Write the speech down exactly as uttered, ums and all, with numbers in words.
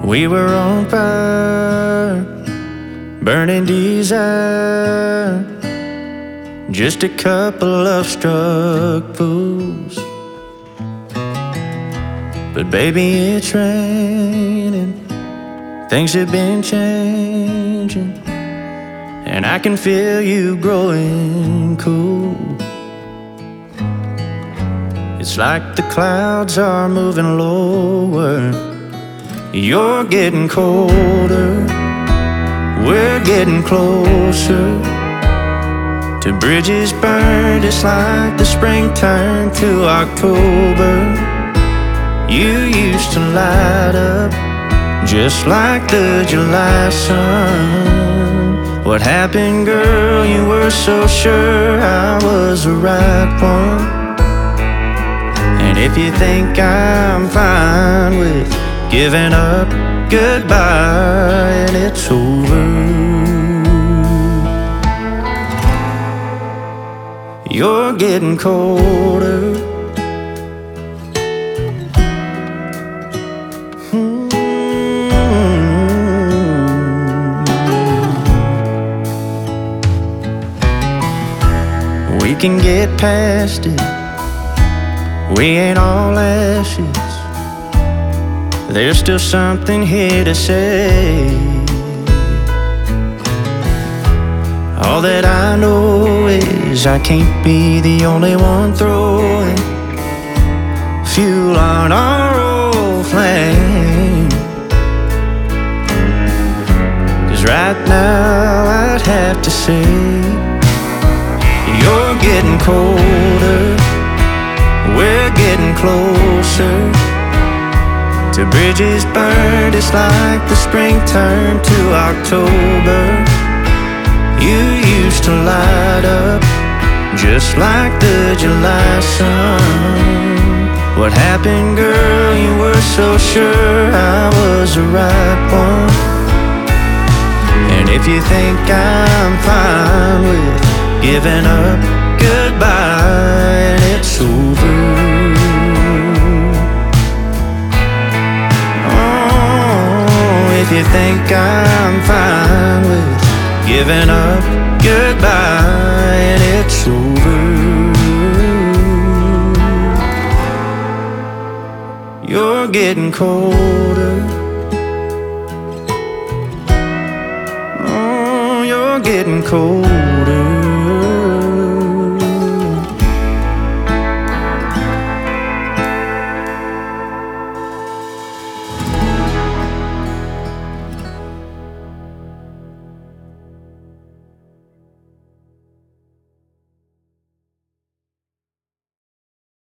We were on fire, burning desire, just a couple of struck fools. But baby, it's raining, things have been changing, and I can feel you growing cool. It's like the clouds are moving lower. You're getting colder, we're getting closer to bridges burned. It's like the spring turned to October. You used to light up just like the July sun. What happened, girl? You were so sure I was the right one. And if you think I'm fine with giving up, goodbye, and it's over. You're getting colder. Hmm. We can get past it, we ain't all ashes. There's still something here to say. All that I know is I can't be the only one throwing fuel on our old flame. 'Cause right now I'd have to say you're getting colder, we're getting closer to bridges burned. It's like the spring turned to October. You used to light up just like the July sun. What happened, girl? You were so sure I was the right one. And if you think I'm fine with giving up, goodbye, and it's over. If you think I'm fine with giving up, goodbye, and it's over. You're getting colder. Oh, you're getting colder.